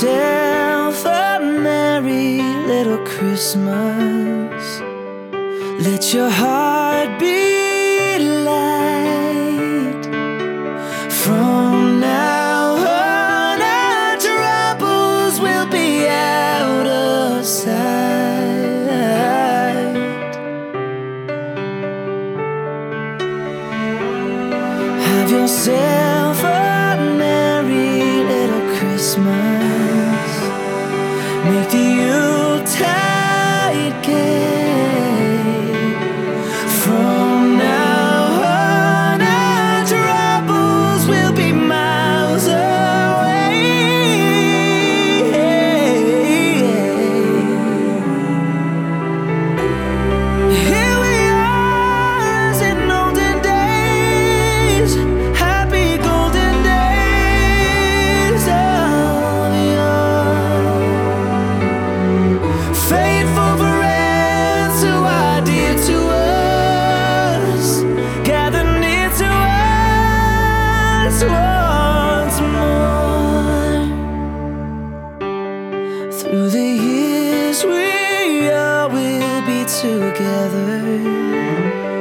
yourself a merry little Christmas. Let your heart be light. From now on, our troubles will be out of sight. Have yourself a merry little Christmas. Make the Yuletide gay. From now on, our troubles will be miles away. Here we are as in olden days, happy golden days of yore. Faithful friends who are dear to us, gather near to us once more. Through the years we all will be together.